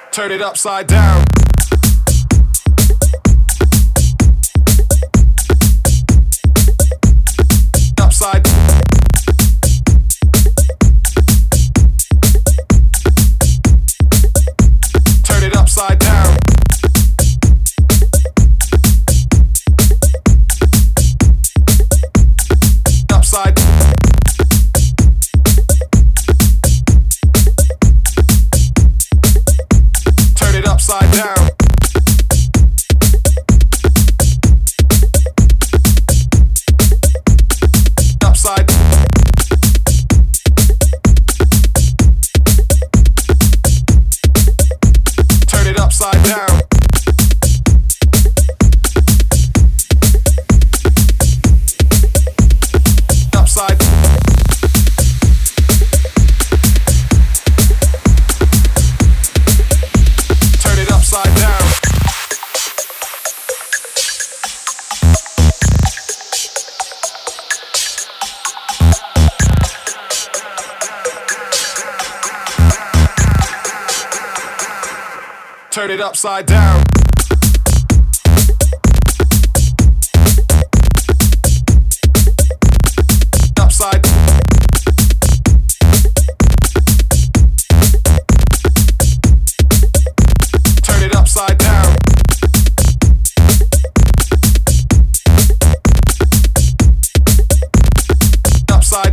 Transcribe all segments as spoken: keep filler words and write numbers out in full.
Turn it upside down. Upside. Turn it upside down. Upside. Turn it upside down. Upside. Turn it upside down. Upside. Turn it upside down. Turn it upside down. Upside. Turn it upside down. Upside.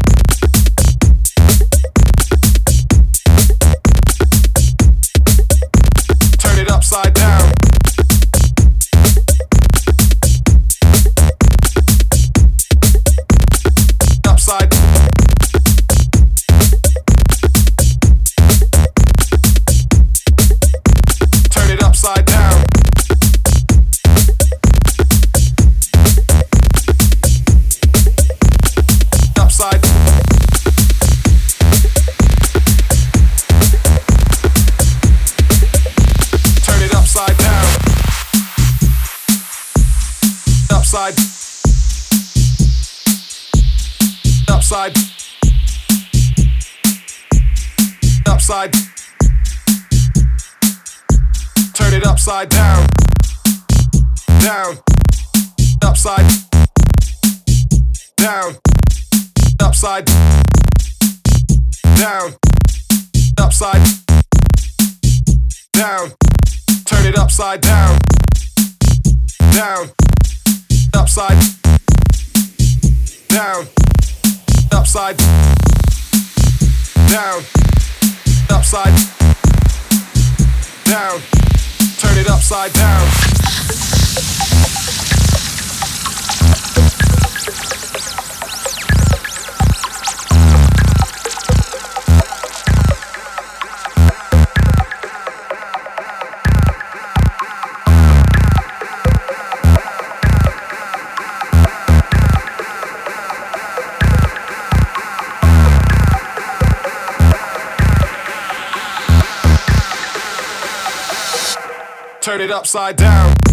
Turn it upside down. Upside. Turn it upside down. Upside. Turn it upside down. Upside. Upside. Upside. Turn it upside down. Down. Upside. Down. Upside. Down. Upside. Down. Turn it upside down. Down. Upside. Down. Upside. Down. Upside. Down. Turn it upside down. Turn it upside down.